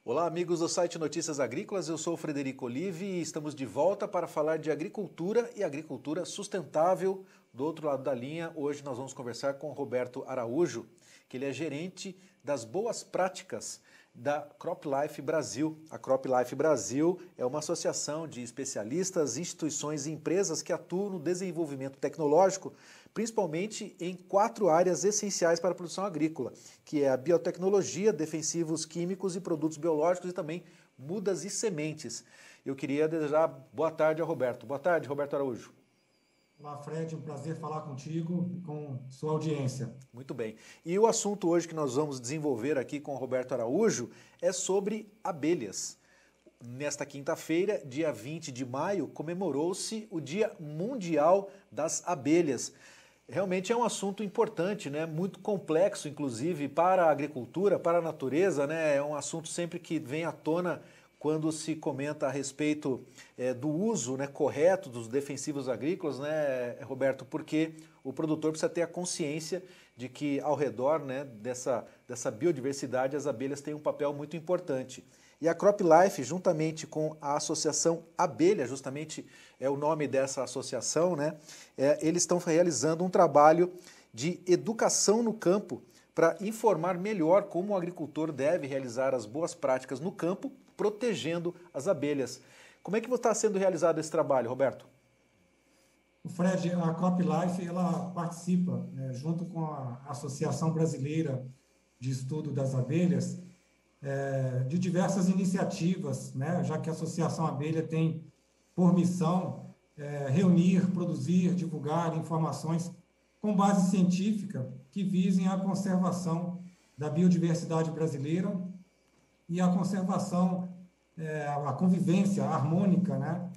Olá, amigos do site Notícias Agrícolas, eu sou o Frederico Olive e estamos de volta para falar de agricultura e agricultura sustentável. Do outro lado da linha, hoje nós vamos conversar com Roberto Araújo, que ele é gerente das boas práticas da CropLife Brasil. A CropLife Brasil é uma associação de especialistas, instituições e empresas que atuam no desenvolvimento tecnológico, principalmente em 4 áreas essenciais para a produção agrícola, que é a biotecnologia, defensivos químicos e produtos biológicos e também mudas e sementes. Eu queria desejar boa tarde ao Roberto. Boa tarde, Roberto Araújo. Olá, Fred, um prazer falar contigo e com sua audiência. Muito bem. E o assunto hoje que nós vamos desenvolver aqui com o Roberto Araújo é sobre abelhas. Nesta quinta-feira, dia 20 de maio, comemorou-se o Dia Mundial das Abelhas. Realmente é um assunto importante, né? Muito complexo, inclusive, para a agricultura, para a natureza, né? É um assunto sempre que vem à tona quando se comenta a respeito do uso, né, correto dos defensivos agrícolas, né, Roberto? Porque o produtor precisa ter a consciência de que ao redor, né, dessa biodiversidade as abelhas têm um papel muito importante. E a CropLife, juntamente com a Associação Abelha, justamente é o nome dessa associação, né? Eles estão realizando um trabalho de educação no campo para informar melhor como o agricultor deve realizar as boas práticas no campo, protegendo as abelhas. Como é que está sendo realizado esse trabalho, Roberto? O Fred, a CropLife, ela participa, né, junto com a Associação Brasileira de Estudo das Abelhas, de diversas iniciativas, né, já que a Associação Abelha tem por missão reunir, produzir, divulgar informações com base científica que visem a conservação da biodiversidade brasileira e a conservação, a convivência harmônica, né,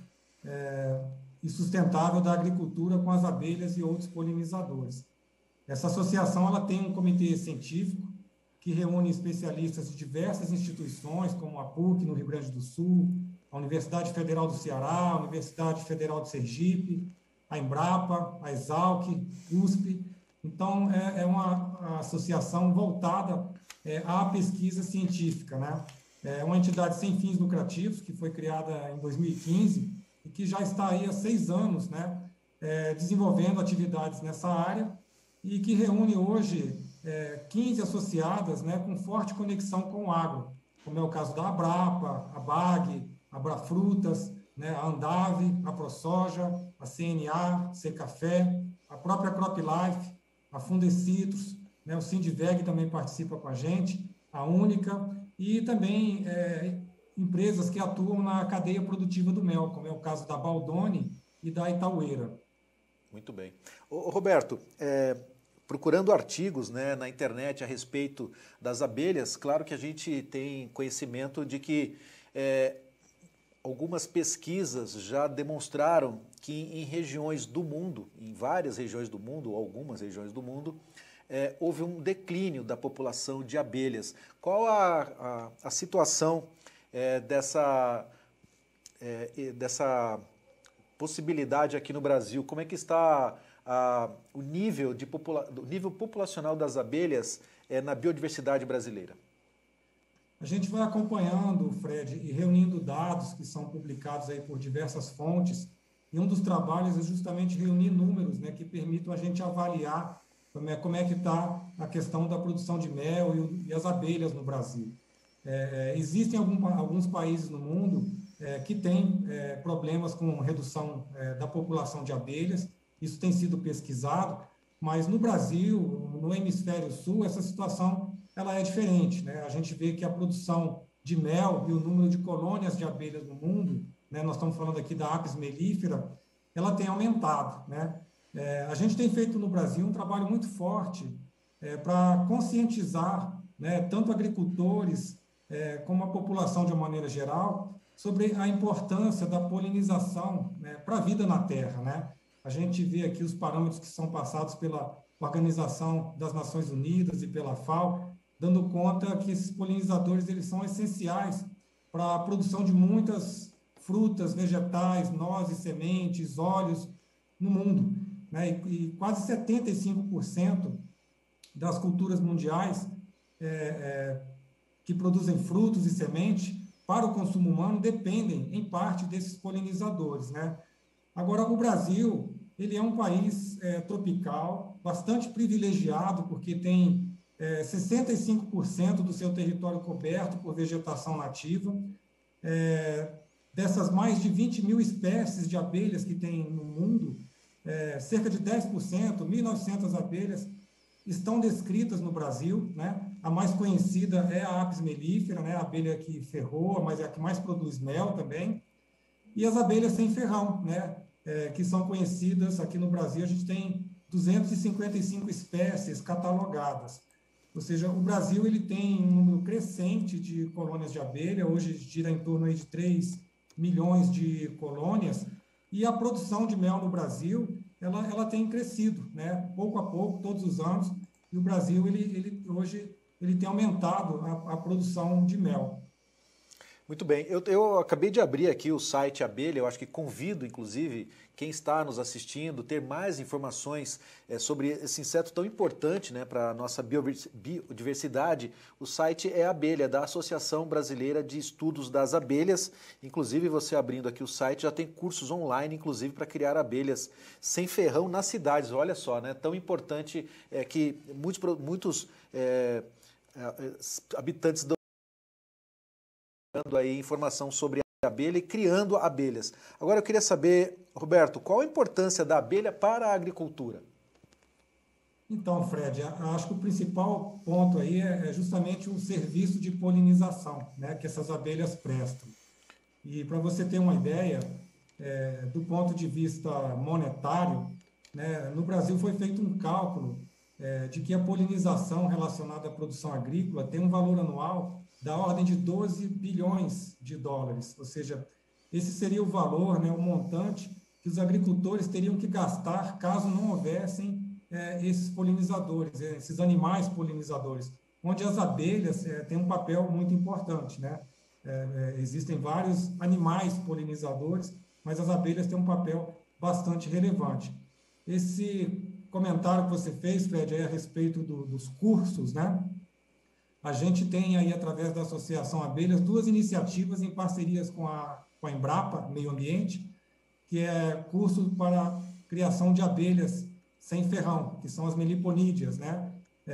e sustentável da agricultura com as abelhas e outros polinizadores. Essa associação ela tem um comitê científico que reúne especialistas de diversas instituições, como a PUC, no Rio Grande do Sul, a Universidade Federal do Ceará, a Universidade Federal de Sergipe, a Embrapa, a Exalc, USP. Então, é uma associação voltada à pesquisa científica, né? É uma entidade sem fins lucrativos, que foi criada em 2015 e que já está aí há 6 anos, né, desenvolvendo atividades nessa área e que reúne hoje 15 associadas, né, com forte conexão com o agro, como é o caso da Abrapa, a BAG, a Abrafrutas, né, a Andave, a ProSoja, a CNA, Secafé, a própria CropLife, a Fundecitrus, né, o Sindiveg também participa com a gente, a Única, e também empresas que atuam na cadeia produtiva do mel, como é o caso da Baldoni e da Itaueira. Muito bem. Ô, Roberto, procurando artigos, né, na internet a respeito das abelhas, claro que a gente tem conhecimento de que algumas pesquisas já demonstraram que em regiões do mundo, em várias regiões do mundo, ou algumas regiões do mundo, houve um declínio da população de abelhas. Qual a situação dessa possibilidade aqui no Brasil? Como é que está o nível populacional das abelhas na biodiversidade brasileira? A gente vai acompanhando, Fred, e reunindo dados que são publicados aí por diversas fontes, e um dos trabalhos é justamente reunir números, né, que permitam a gente avaliar como é que está a questão da produção de mel e as abelhas no Brasil. Existem alguns países no mundo que têm problemas com redução da população de abelhas, isso tem sido pesquisado, mas no Brasil, no hemisfério sul, essa situação ela é diferente, né? A gente vê que a produção de mel e o número de colônias de abelhas no mundo, né, nós estamos falando aqui da Apis mellifera, ela tem aumentado, né? A gente tem feito no Brasil um trabalho muito forte para conscientizar, né, tanto agricultores como a população de uma maneira geral sobre a importância da polinização, né, para a vida na Terra, né? A gente vê aqui os parâmetros que são passados pela Organização das Nações Unidas e pela FAO, dando conta que esses polinizadores eles são essenciais para a produção de muitas frutas, vegetais, nozes, sementes, óleos no mundo, né? E quase 75% das culturas mundiais que produzem frutos e sementes para o consumo humano dependem, em parte, desses polinizadores, né? Agora, o Brasil, ele é um país tropical, bastante privilegiado, porque tem 65% do seu território coberto por vegetação nativa. Dessas mais de 20 mil espécies de abelhas que tem no mundo, cerca de 10%, 1.900 abelhas, estão descritas no Brasil, né? A mais conhecida é a Apis mellifera, né? A abelha que ferroa, mas é a que mais produz mel também. E as abelhas sem ferrão, né? Que são conhecidas aqui no Brasil. A gente tem 255 espécies catalogadas. Ou seja, o Brasil ele tem um número crescente de colônias de abelha, hoje gira em torno aí de 3 milhões de colônias, e a produção de mel no Brasil ela tem crescido, né? Pouco a pouco, todos os anos, e o Brasil hoje ele tem aumentado a produção de mel. Muito bem, eu acabei de abrir aqui o site Abelha, eu acho que convido, inclusive, quem está nos assistindo, ter mais informações sobre esse inseto tão importante, né, para a nossa biodiversidade. O site é Abelha, da Associação Brasileira de Estudos das Abelhas. Inclusive, você abrindo aqui o site, já tem cursos online, inclusive, para criar abelhas sem ferrão nas cidades. Olha só, né, tão importante que muitos habitantes dando aí informação sobre a abelha e criando abelhas. Agora eu queria saber, Roberto, qual a importância da abelha para a agricultura? Então, Fred, acho que o principal ponto aí é justamente o serviço de polinização, né, que essas abelhas prestam. E para você ter uma ideia, do ponto de vista monetário, né, no Brasil foi feito um cálculo de que a polinização relacionada à produção agrícola tem um valor anual da ordem de 12 bilhões de dólares, ou seja, esse seria o valor, né, o montante que os agricultores teriam que gastar caso não houvessem esses polinizadores, esses animais polinizadores, onde as abelhas têm um papel muito importante, né? Existem vários animais polinizadores, mas as abelhas têm um papel bastante relevante. Esse comentário que você fez, Fred, aí a respeito dos cursos, né? A gente tem aí, através da Associação Abelhas, duas iniciativas em parcerias com a Embrapa, Meio Ambiente, que é curso para criação de abelhas sem ferrão, que são as meliponídeas, né?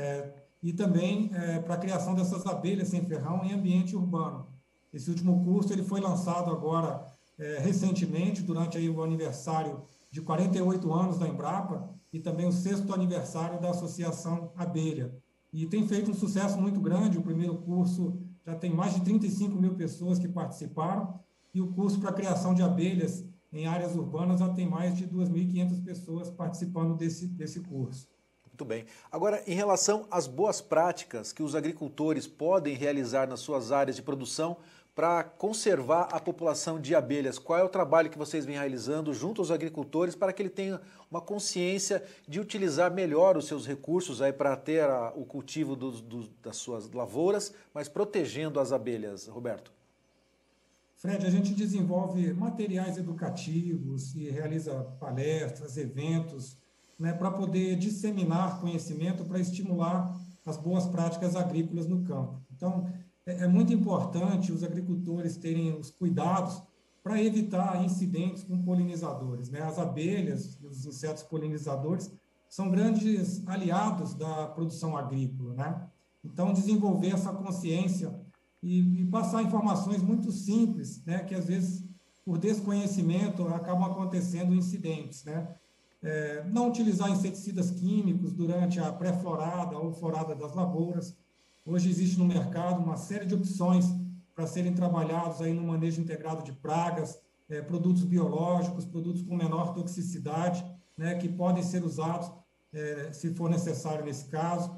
E também para a criação dessas abelhas sem ferrão em ambiente urbano. Esse último curso ele foi lançado agora, recentemente, durante aí o aniversário de 48 anos da Embrapa e também o 6º aniversário da Associação Abelha. E tem feito um sucesso muito grande. O primeiro curso já tem mais de 35 mil pessoas que participaram, e o curso para a criação de abelhas em áreas urbanas já tem mais de 2.500 pessoas participando desse curso. Muito bem. Agora, em relação às boas práticas que os agricultores podem realizar nas suas áreas de produção para conservar a população de abelhas, qual é o trabalho que vocês vêm realizando junto aos agricultores para que ele tenha uma consciência de utilizar melhor os seus recursos aí para ter o cultivo das suas lavouras, mas protegendo as abelhas, Roberto? Fred, a gente desenvolve materiais educativos e realiza palestras, eventos, né, para poder disseminar conhecimento, para estimular as boas práticas agrícolas no campo. Então, é muito importante os agricultores terem os cuidados para evitar incidentes com polinizadores, né? As abelhas e os insetos polinizadores são grandes aliados da produção agrícola, né? Então, desenvolver essa consciência e passar informações muito simples, né? Que às vezes, por desconhecimento, acabam acontecendo incidentes, né? Não utilizar inseticidas químicos durante a pré-florada ou florada das lavouras. Hoje existe no mercado uma série de opções para serem trabalhados aí no manejo integrado de pragas, produtos biológicos, produtos com menor toxicidade, né, que podem ser usados se for necessário nesse caso.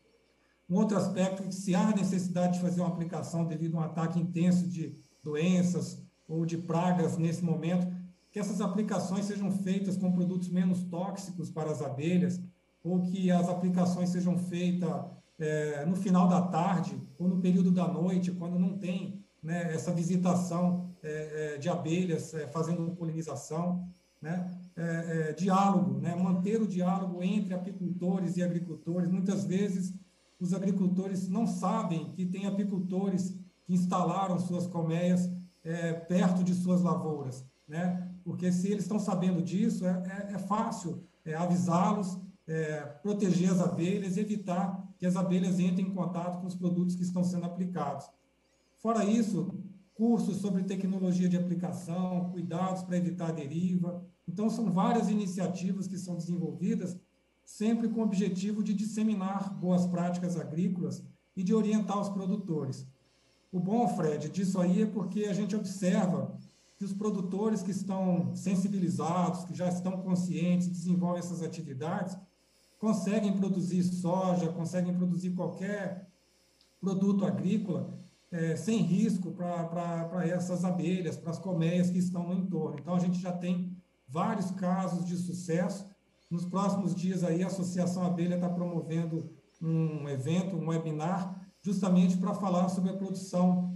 Um outro aspecto é que, se há necessidade de fazer uma aplicação devido a um ataque intenso de doenças ou de pragas nesse momento, que essas aplicações sejam feitas com produtos menos tóxicos para as abelhas, ou que as aplicações sejam feitas no final da tarde ou no período da noite, quando não tem, né, essa visitação de abelhas fazendo polinização, né? Diálogo, né? Manter o diálogo entre apicultores e agricultores. Muitas vezes os agricultores não sabem que tem apicultores que instalaram suas colmeias perto de suas lavouras, né? Porque se eles estão sabendo disso, é fácil avisá-los, proteger as abelhas, evitar que as abelhas entrem em contato com os produtos que estão sendo aplicados. Fora isso, cursos sobre tecnologia de aplicação, cuidados para evitar a deriva. Então, são várias iniciativas que são desenvolvidas sempre com o objetivo de disseminar boas práticas agrícolas e de orientar os produtores. O bom, Fred, disso aí é porque a gente observa que os produtores que estão sensibilizados, que já estão conscientes, desenvolvem essas atividades, conseguem produzir soja, conseguem produzir qualquer produto agrícola sem risco para essas abelhas, para as colmeias que estão no entorno. Então, a gente já tem vários casos de sucesso. Nos próximos dias aí, a Associação Abelha está promovendo um evento, um webinar, justamente para falar sobre a produção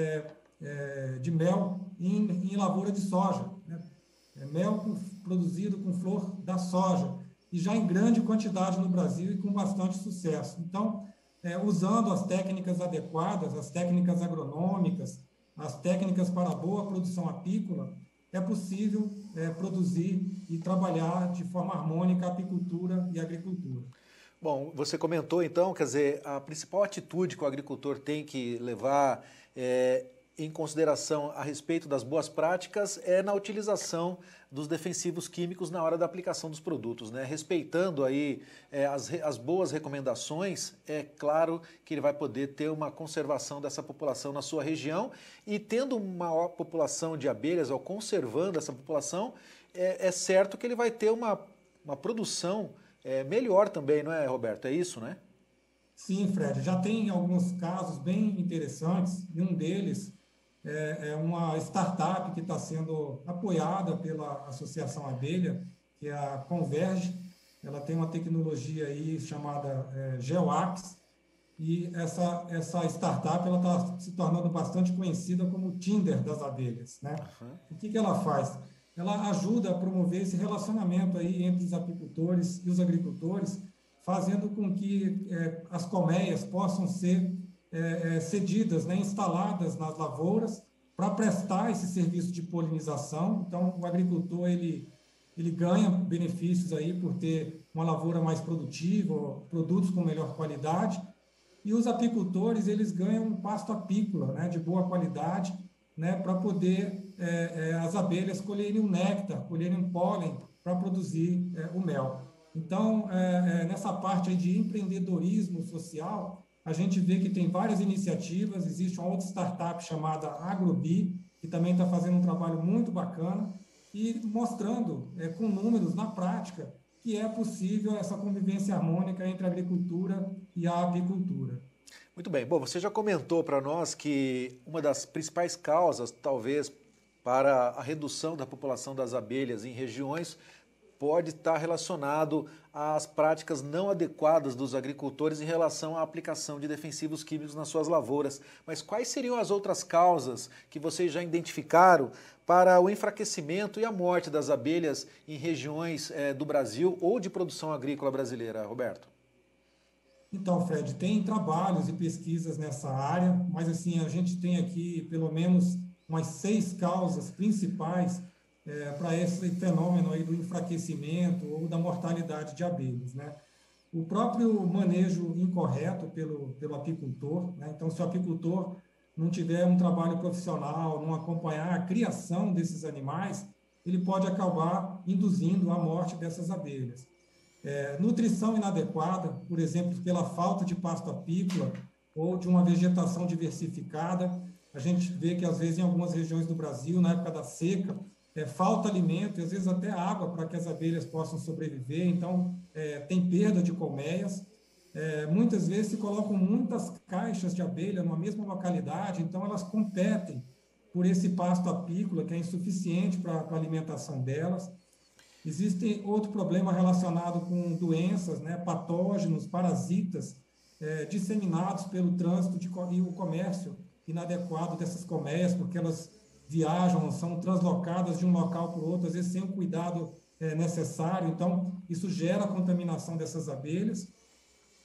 de mel em lavoura de soja, né? Mel produzido com flor da soja, e já em grande quantidade no Brasil e com bastante sucesso. Então, usando as técnicas adequadas, as técnicas agronômicas, as técnicas para a boa produção apícola, é possível produzir e trabalhar de forma harmônica a apicultura e a agricultura. Bom, você comentou então, quer dizer, a principal atitude que o agricultor tem que levar em consideração a respeito das boas práticas é na utilização dos defensivos químicos na hora da aplicação dos produtos, né? Respeitando aí as boas recomendações, é claro que ele vai poder ter uma conservação dessa população na sua região, e tendo uma maior população de abelhas, ou conservando essa população, é certo que ele vai ter uma produção melhor também, não é, Roberto? É isso, né? Sim, Fred, já tem alguns casos bem interessantes, e um deles é uma startup que está sendo apoiada pela Associação Abelha, que é a Converge. Ela tem uma tecnologia aí chamada GeoAx, e essa startup ela está se tornando bastante conhecida como o Tinder das abelhas, né? Uhum. O que ela faz? Ela ajuda a promover esse relacionamento aí entre os apicultores e os agricultores, fazendo com que as colmeias possam ser cedidas, né, instaladas nas lavouras para prestar esse serviço de polinização. Então, o agricultor ele ganha benefícios aí por ter uma lavoura mais produtiva, produtos com melhor qualidade, e os apicultores eles ganham um pasto apícola, né, de boa qualidade, né, para poder as abelhas colherem um néctar, colherem um pólen para produzir o mel. Então, nessa parte aí de empreendedorismo social, a gente vê que tem várias iniciativas. Existe uma outra startup chamada Agrobi, que também está fazendo um trabalho muito bacana e mostrando com números na prática que é possível essa convivência harmônica entre a agricultura e a apicultura. Muito bem. Bom, você já comentou para nós que uma das principais causas, talvez, para a redução da população das abelhas em regiões pode estar relacionado às práticas não adequadas dos agricultores em relação à aplicação de defensivos químicos nas suas lavouras. Mas quais seriam as outras causas que vocês já identificaram para o enfraquecimento e a morte das abelhas em regiões do Brasil ou de produção agrícola brasileira, Roberto? Então, Fred, tem trabalhos e pesquisas nessa área, mas assim, a gente tem aqui pelo menos umas 6 causas principais para esse fenômeno aí do enfraquecimento ou da mortalidade de abelhas, né? O próprio manejo incorreto pelo apicultor, né? Então, se o apicultor não tiver um trabalho profissional, não acompanhar a criação desses animais, ele pode acabar induzindo a morte dessas abelhas. Nutrição inadequada, por exemplo, pela falta de pasto apícola ou de uma vegetação diversificada. A gente vê que, às vezes, em algumas regiões do Brasil, na época da seca, falta alimento e, às vezes, até água para que as abelhas possam sobreviver. Então, tem perda de colmeias. Muitas vezes se colocam muitas caixas de abelha numa mesma localidade, então elas competem por esse pasto apícola que é insuficiente para a alimentação delas. Existe outro problema relacionado com doenças, né, patógenos, parasitas, disseminados pelo trânsito e o comércio inadequado dessas colmeias, porque elas viajam, são translocadas de um local para o outro, às vezes sem o cuidado necessário. Então, isso gera a contaminação dessas abelhas.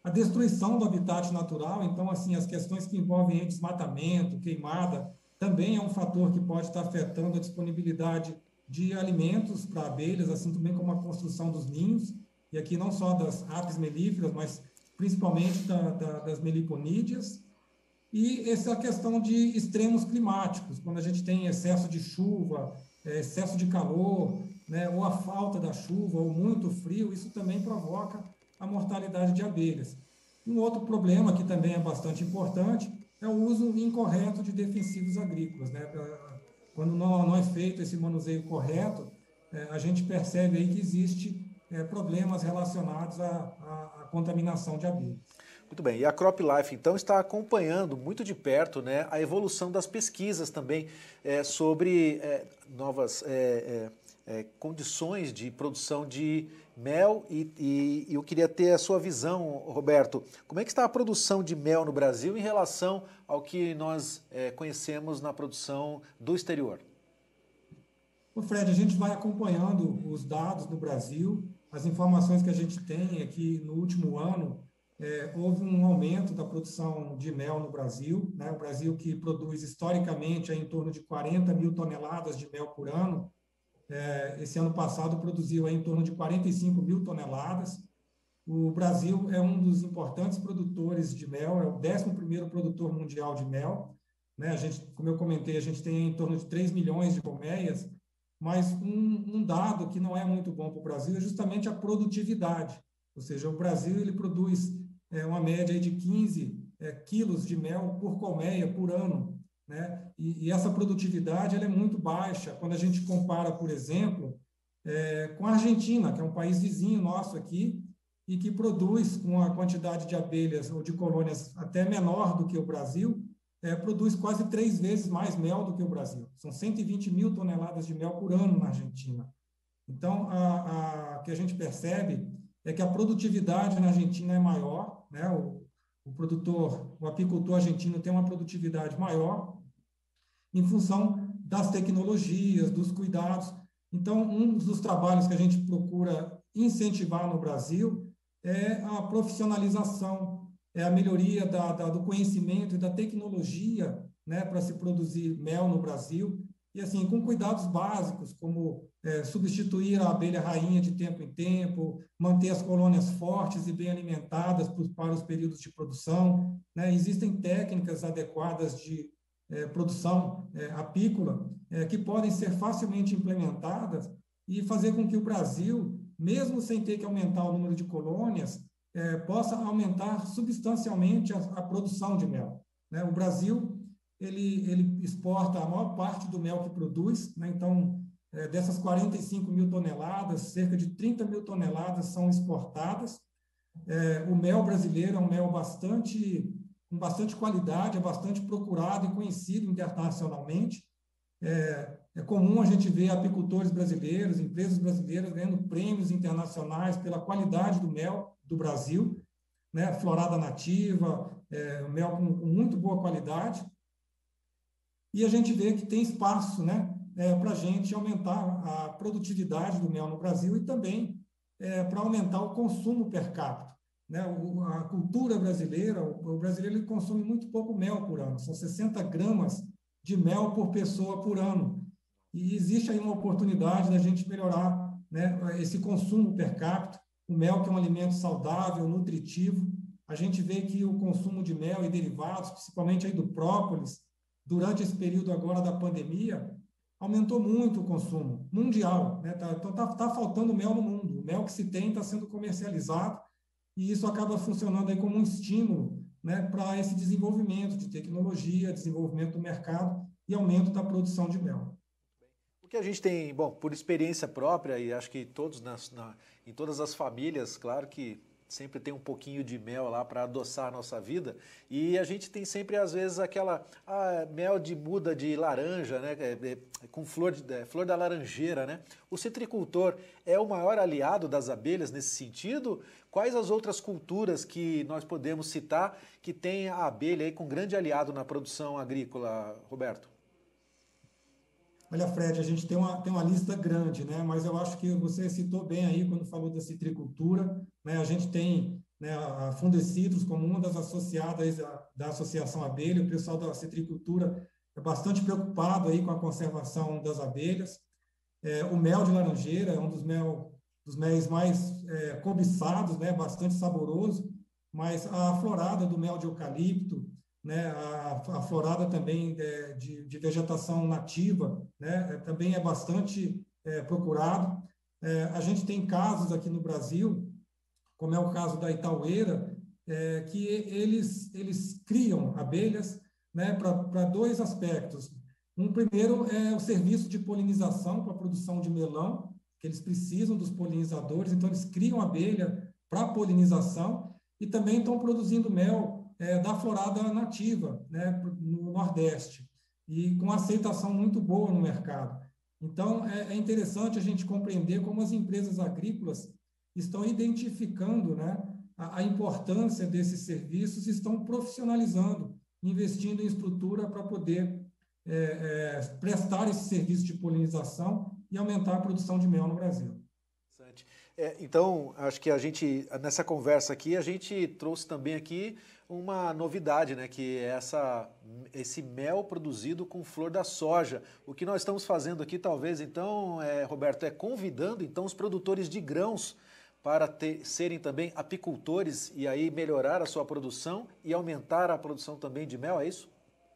a destruição do habitat natural. Então, assim, as questões que envolvem desmatamento, queimada, também é um fator que pode estar afetando a disponibilidade de alimentos para abelhas, assim também como a construção dos ninhos, e aqui não só das apis melíferas, mas principalmente das meliponídeas. E essa questão de extremos climáticos, quando a gente tem excesso de chuva, excesso de calor, né, ou a falta da chuva, ou muito frio, isso também provoca a mortalidade de abelhas. Um outro problema que também é bastante importante é o uso incorreto de defensivos agrícolas, né? Quando não é feito esse manuseio correto, a gente percebe aí que existe problemas relacionados à contaminação de abelhas. Muito bem, e a CropLife, então, está acompanhando muito de perto, né, a evolução das pesquisas também sobre novas condições de produção de mel e eu queria ter a sua visão, Roberto, como é que está a produção de mel no Brasil em relação ao que nós conhecemos na produção do exterior? O Fred, a gente vai acompanhando os dados no Brasil. As informações que a gente tem é que no último ano houve um aumento da produção de mel no Brasil, né? O Brasil, que produz historicamente em torno de 40 mil toneladas de mel por ano, esse ano passado produziu em torno de 45 mil toneladas. O Brasil é um dos importantes produtores de mel, é o 11º produtor mundial de mel, né? A gente, como eu comentei, a gente tem em torno de 3 milhões de colmeias, mas um dado que não é muito bom para o Brasil é justamente a produtividade. Ou seja, o Brasil ele produz uma média de 15 quilos de mel por colmeia por ano, né? E essa produtividade ela é muito baixa quando a gente compara, por exemplo, com a Argentina, que é um país vizinho nosso aqui, e que produz com a quantidade de abelhas ou de colônias até menor do que o Brasil, produz quase 3 vezes mais mel do que o Brasil. São 120 mil toneladas de mel por ano na Argentina. Então, o que a gente percebe é que a produtividade na Argentina é maior, né? O apicultor argentino tem uma produtividade maior em função das tecnologias, dos cuidados. Então, um dos trabalhos que a gente procura incentivar no Brasil é a profissionalização, é a melhoria do conhecimento e da tecnologia, né, para se produzir mel no Brasil, e assim, com cuidados básicos, como substituir a abelha rainha de tempo em tempo, manter as colônias fortes e bem alimentadas para os períodos de produção, né? Existem técnicas adequadas de produção apícola que podem ser facilmente implementadas e fazer com que o Brasil, mesmo sem ter que aumentar o número de colônias, possa aumentar substancialmente a produção de mel, né? O Brasil ele exporta a maior parte do mel que produz, né? Então, dessas 45 mil toneladas, cerca de 30 mil toneladas são exportadas. O mel brasileiro é um mel com bastante qualidade, é bastante procurado e conhecido internacionalmente. É comum a gente ver apicultores brasileiros, empresas brasileiras ganhando prêmios internacionais pela qualidade do mel do Brasil, né? Florada nativa, mel com muito boa qualidade. E a gente vê que tem espaço, né, para a gente aumentar a produtividade do mel no Brasil e também para aumentar o consumo per capita, né? A cultura brasileira, o brasileiro ele consome muito pouco mel por ano, são 60 gramas de mel por pessoa por ano. E existe aí uma oportunidade da gente melhorar, né, esse consumo per capita. O mel, que é um alimento saudável, nutritivo, a gente vê que o consumo de mel e derivados, principalmente aí do própolis, durante esse período agora da pandemia, aumentou muito o consumo mundial, né? Tá faltando mel no mundo. O mel que se tem está sendo comercializado e isso acaba funcionando aí como um estímulo, né, para esse desenvolvimento de tecnologia, desenvolvimento do mercado e aumento da produção de mel. O que a gente tem, bom, por experiência própria, e acho que todos em todas as famílias, claro que sempre tem um pouquinho de mel lá para adoçar a nossa vida, e a gente tem sempre, às vezes, aquela mel de muda de laranja, né, com flor da laranjeira, né? O citricultor é o maior aliado das abelhas nesse sentido? Quais as outras culturas que nós podemos citar que tem a abelha aí com grande aliado na produção agrícola, Roberto? Olha, Fred, a gente tem uma lista grande, né? Mas eu acho que você citou bem aí quando falou da citricultura, né? A gente tem né, a Fundecitrus, como uma das associadas da Associação Abelha, o pessoal da citricultura é bastante preocupado aí com a conservação das abelhas. O mel de laranjeira é um dos méis mais cobiçados, né, bastante saboroso, mas a florada do mel de eucalipto, né, a florada também de vegetação nativa, né, também é bastante procurado. A gente tem casos aqui no Brasil, como é o caso da Itaueira, que eles criam abelhas, né, para dois aspectos. Um primeiro é o serviço de polinização para a produção de melão, que eles precisam dos polinizadores, então eles criam abelha para polinização e também estão produzindo mel da florada nativa, né, no Nordeste, e com aceitação muito boa no mercado. Então, é interessante a gente compreender como as empresas agrícolas estão identificando, né, a importância desses serviços, estão profissionalizando, investindo em estrutura para poder prestar esse serviço de polinização e aumentar a produção de mel no Brasil. Então, acho que nessa conversa aqui, a gente trouxe também aqui uma novidade, né, que é esse mel produzido com flor da soja. O que nós estamos fazendo aqui, talvez, então, Roberto, é convidando então os produtores de grãos para serem também apicultores e aí melhorar a sua produção e aumentar a produção também de mel, é isso?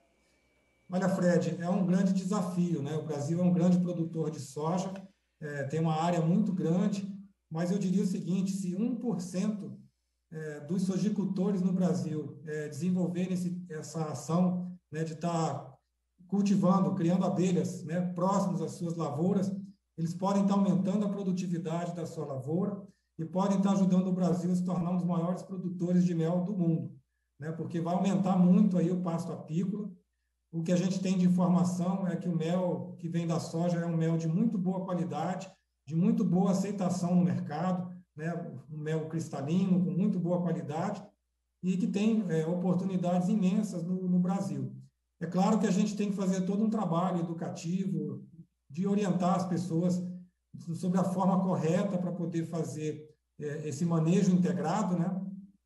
Olha, Fred, é um grande desafio, né? O Brasil é um grande produtor de soja, tem uma área muito grande, mas eu diria o seguinte, se 1% dos sojicultores no Brasil desenvolverem essa ação, né, de estar cultivando, criando abelhas, né, próximos às suas lavouras, eles podem estar aumentando a produtividade da sua lavoura e podem estar ajudando o Brasil a se tornar um dos maiores produtores de mel do mundo, né, porque vai aumentar muito aí o pasto apícola. O que a gente tem de informação é que o mel que vem da soja é um mel de muito boa qualidade, de muito boa aceitação no mercado, né? Um mel cristalino, com muito boa qualidade, e que tem oportunidades imensas no Brasil. É claro que a gente tem que fazer todo um trabalho educativo, de orientar as pessoas sobre a forma correta para poder fazer esse manejo integrado, né?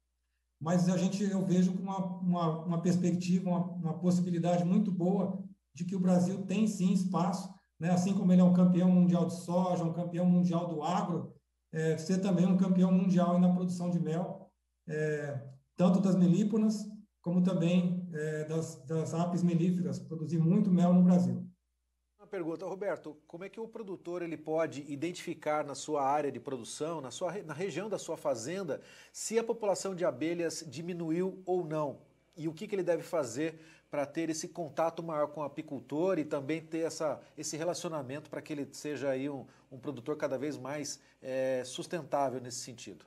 Mas eu vejo com uma perspectiva, uma possibilidade muito boa de que o Brasil tem sim espaço, né? Assim como ele é um campeão mundial de soja, um campeão mundial do agro, ser também um campeão mundial na produção de mel, tanto das melíponas como também das apis melíferas, produzir muito mel no Brasil. Uma pergunta, Roberto, como é que o produtor ele pode identificar na sua área de produção, na região da sua fazenda, se a população de abelhas diminuiu ou não? E o que ele deve fazer para ter esse contato maior com o apicultor e também ter esse relacionamento para que ele seja aí um produtor cada vez mais sustentável nesse sentido?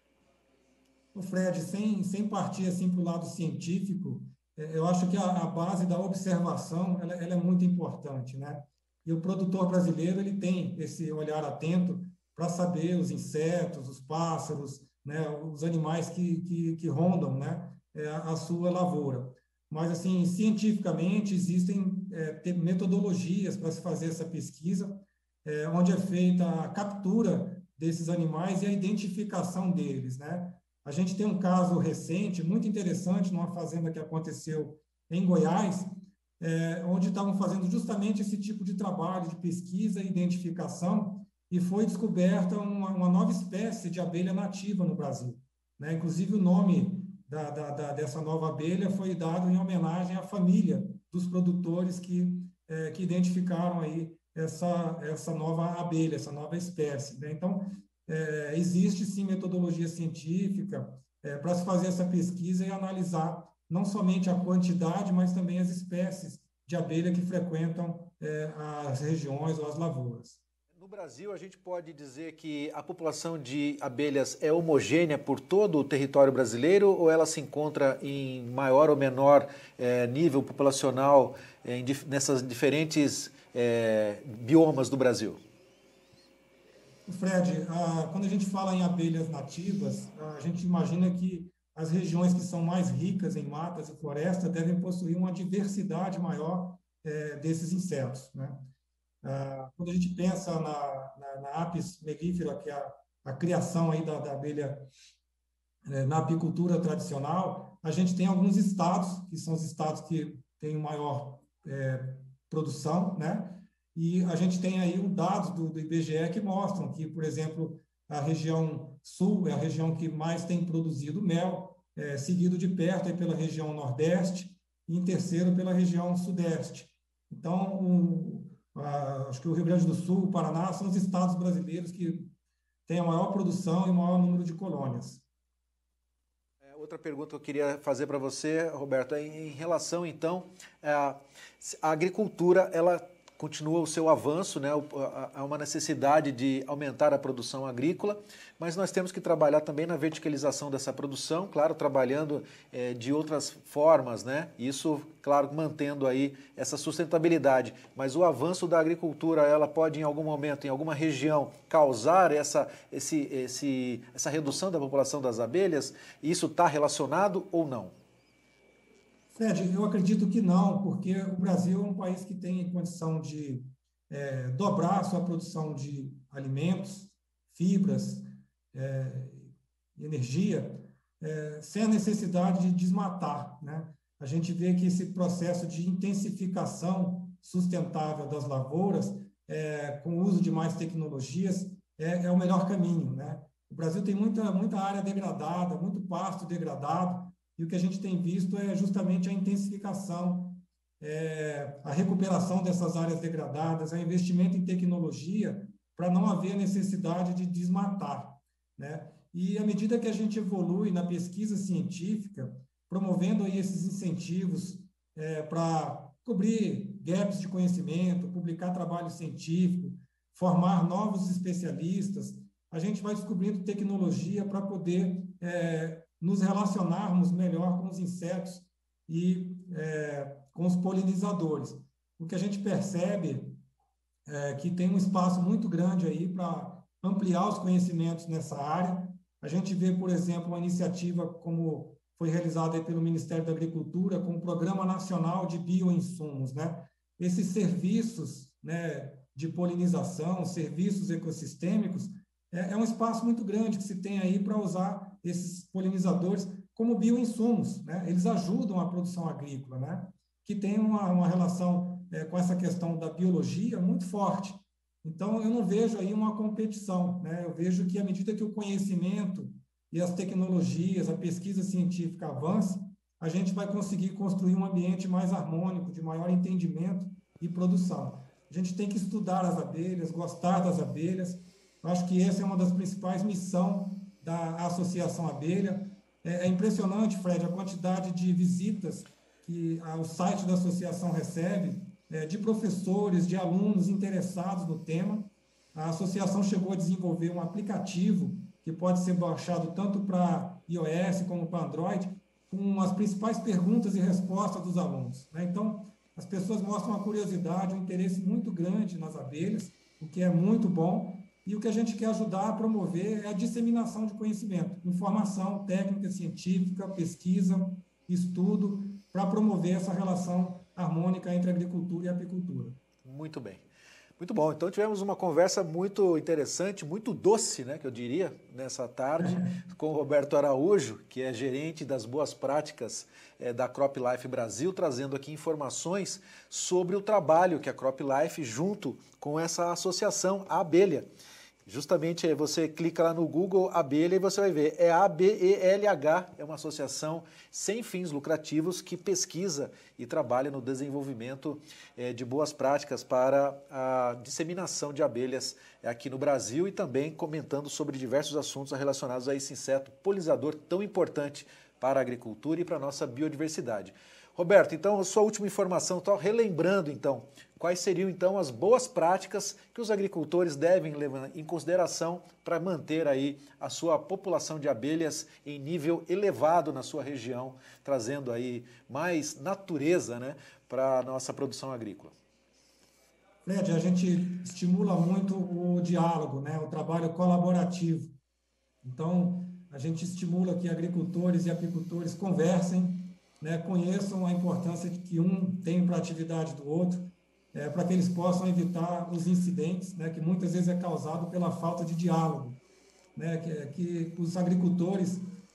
O Fred, sem partir assim para o lado científico, eu acho que a base da observação ela é muito importante, né? E o produtor brasileiro ele tem esse olhar atento para saber os insetos, os pássaros, né? Os animais que rondam, né? A sua lavoura. Mas assim, cientificamente existem metodologias para se fazer essa pesquisa, onde é feita a captura desses animais e a identificação deles, né? A gente tem um caso recente, muito interessante, numa fazenda que aconteceu em Goiás, onde estavam fazendo justamente esse tipo de trabalho de pesquisa e identificação, e foi descoberta uma nova espécie de abelha nativa no Brasil, né? Inclusive, o nome dessa nova abelha foi dado em homenagem à família dos produtores que identificaram aí essa nova abelha, essa nova espécie, né? Então, existe sim metodologia científica para se fazer essa pesquisa e analisar não somente a quantidade, mas também as espécies de abelha que frequentam as regiões ou as lavouras. No Brasil, a gente pode dizer que a população de abelhas é homogênea por todo o território brasileiro ou ela se encontra em maior ou menor nível populacional nessas diferentes biomas do Brasil? Fred, quando a gente fala em abelhas nativas, a gente imagina que as regiões que são mais ricas em matas e florestas devem possuir uma diversidade maior desses insetos, né? Quando a gente pensa na Apis mellifera, que é a criação aí da abelha na apicultura tradicional, a gente tem alguns estados, que são os estados que têm maior produção, né? E a gente tem aí dados do IBGE que mostram que, por exemplo, a região sul é a região que mais tem produzido mel, seguido de perto aí pela região nordeste e em terceiro pela região sudeste. Então, acho que o Rio Grande do Sul, o Paraná, são os estados brasileiros que têm a maior produção e o maior número de colônias. Outra pergunta que eu queria fazer para você, Roberto, é em relação, então, a agricultura, ela continua o seu avanço, né? Há uma necessidade de aumentar a produção agrícola, mas nós temos que trabalhar também na verticalização dessa produção, claro, trabalhando de outras formas, né? Isso, claro, mantendo aí essa sustentabilidade. Mas o avanço da agricultura, ela pode, em algum momento, em alguma região, causar essa redução da população das abelhas? Isso está relacionado ou não? Fred, eu acredito que não, porque o Brasil é um país que tem condição de dobrar a sua produção de alimentos, fibras, energia, sem a necessidade de desmatar, né? A gente vê que esse processo de intensificação sustentável das lavouras, com o uso de mais tecnologias, é o melhor caminho, né? O Brasil tem muita área degradada, muito pasto degradado, e o que a gente tem visto é justamente a intensificação, a recuperação dessas áreas degradadas, o investimento em tecnologia para não haver necessidade de desmatar, né? E à medida que a gente evolui na pesquisa científica, promovendo aí esses incentivos para cobrir gaps de conhecimento, publicar trabalho científico, formar novos especialistas, a gente vai descobrindo tecnologia para poder nos relacionarmos melhor com os insetos e com os polinizadores. O que a gente percebe é que tem um espaço muito grande aí para ampliar os conhecimentos nessa área. A gente vê, por exemplo, uma iniciativa como foi realizada aí pelo Ministério da Agricultura com o Programa Nacional de Bioinsumos, né? Esses serviços, né, de polinização, serviços ecossistêmicos, é um espaço muito grande que se tem aí para usar esses polinizadores como bioinsumos, né? Eles ajudam a produção agrícola, né? Que tem uma relação com essa questão da biologia muito forte. Então, eu não vejo aí uma competição, né? Eu vejo que à medida que o conhecimento e as tecnologias, a pesquisa científica avança, a gente vai conseguir construir um ambiente mais harmônico, de maior entendimento e produção. A gente tem que estudar as abelhas, gostar das abelhas. Eu acho que essa é uma das principais missões da Associação Abelha. É impressionante, Fred, a quantidade de visitas que o site da associação recebe, de professores, de alunos interessados no tema. A associação chegou a desenvolver um aplicativo que pode ser baixado tanto para iOS como para Android, com as principais perguntas e respostas dos alunos, né? Então, as pessoas mostram uma curiosidade, um interesse muito grande nas abelhas, o que é muito bom. E o que a gente quer ajudar a promover é a disseminação de conhecimento, informação técnica, científica, pesquisa, estudo, para promover essa relação harmônica entre agricultura e apicultura. Muito bem. Muito bom. Então tivemos uma conversa muito interessante, muito doce, né, que eu diria, nessa tarde, com o Roberto Araújo, que é gerente das boas práticas da CropLife Brasil, trazendo aqui informações sobre o trabalho que a CropLife, junto com essa associação, a Abelha. Justamente você clica lá no Google Abelha e você vai ver, é a ABELH, é uma associação sem fins lucrativos que pesquisa e trabalha no desenvolvimento de boas práticas para a disseminação de abelhas aqui no Brasil e também comentando sobre diversos assuntos relacionados a esse inseto polinizador tão importante para a agricultura e para a nossa biodiversidade. Roberto, então, a sua última informação, relembrando, então, quais seriam, então, as boas práticas que os agricultores devem levar em consideração para manter aí a sua população de abelhas em nível elevado na sua região, trazendo aí mais natureza, né, para a nossa produção agrícola. Fred, a gente estimula muito o diálogo, né, o trabalho colaborativo. Então, a gente estimula que agricultores e apicultores conversem, né, conheçam a importância de que um tem para a atividade do outro, para que eles possam evitar os incidentes, né, que muitas vezes é causado pela falta de diálogo, né, que os agricultores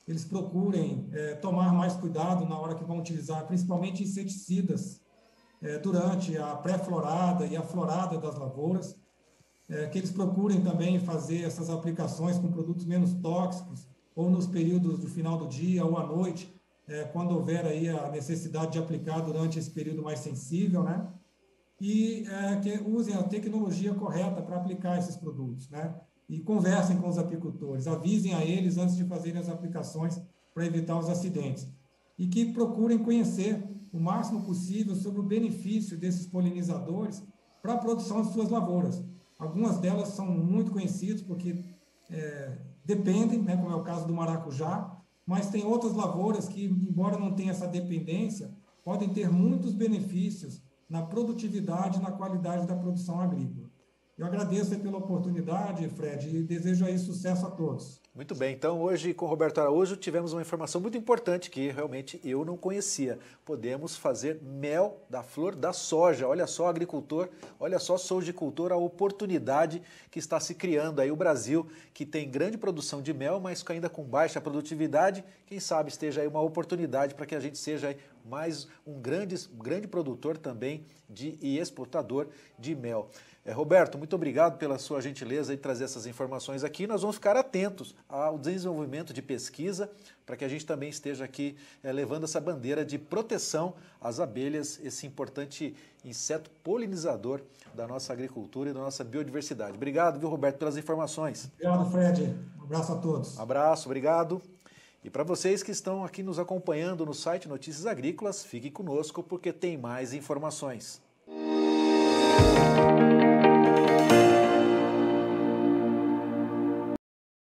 eles procurem tomar mais cuidado na hora que vão utilizar, principalmente inseticidas, durante a pré-florada e a florada das lavouras, que eles procurem também fazer essas aplicações com produtos menos tóxicos, ou nos períodos do final do dia ou à noite, quando houver aí a necessidade de aplicar durante esse período mais sensível, né? E que usem a tecnologia correta para aplicar esses produtos, né? E conversem com os apicultores, avisem a eles antes de fazerem as aplicações para evitar os acidentes. E que procurem conhecer o máximo possível sobre o benefício desses polinizadores para a produção de suas lavouras. Algumas delas são muito conhecidas porque dependem, né, como é o caso do maracujá, mas tem outras lavouras que, embora não tenham essa dependência, podem ter muitos benefícios na produtividade e na qualidade da produção agrícola. Eu agradeço pela oportunidade, Fred, e desejo aí sucesso a todos. Muito bem, então hoje com o Roberto Araújo tivemos uma informação muito importante que realmente eu não conhecia. Podemos fazer mel da flor da soja. Olha só, agricultor, olha só, sojicultor, a oportunidade que está se criando aí o Brasil, que tem grande produção de mel, mas ainda com baixa produtividade. Quem sabe esteja aí uma oportunidade para que a gente seja aí mais um grande produtor também e exportador de mel. Roberto, muito obrigado pela sua gentileza de trazer essas informações aqui. Nós vamos ficar atentos ao desenvolvimento de pesquisa para que a gente também esteja aqui levando essa bandeira de proteção às abelhas, esse importante inseto polinizador da nossa agricultura e da nossa biodiversidade. Obrigado, viu, Roberto, pelas informações. Obrigado, Fred. Um abraço a todos. Abraço, obrigado. E para vocês que estão aqui nos acompanhando no site Notícias Agrícolas, fiquem conosco porque tem mais informações.